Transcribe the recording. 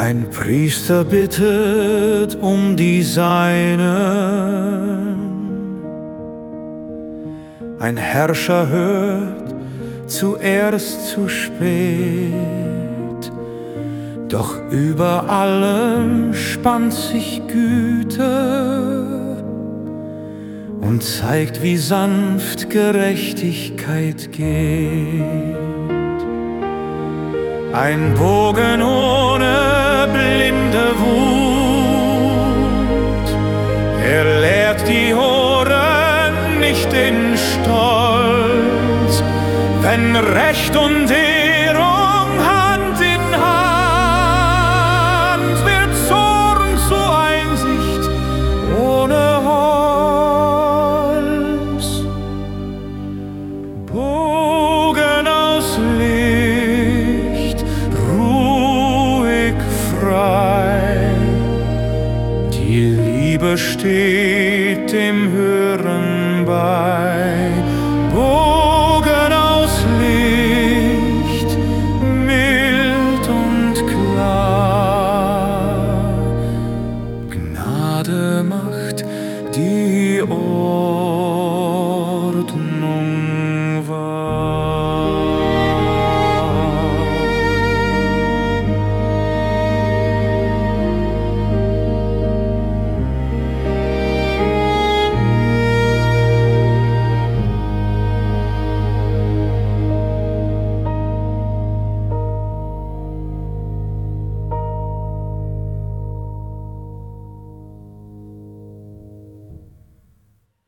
Ein Priester bittet um die Seinen, ein Herrscher hört zuerst zu spät, doch über allem spannt sich Güte und zeigt, wie sanft Gerechtigkeit geht. Ein Bogen ohne blinde Wut, er lehrt die Ohren nicht in Stolz, wenn Recht und Ehrung Hand in Hand, wird Zorn zur Einsicht ohne Holz. Bogen aus Licht, ruhig, frei, die Liebe steht dem Höhe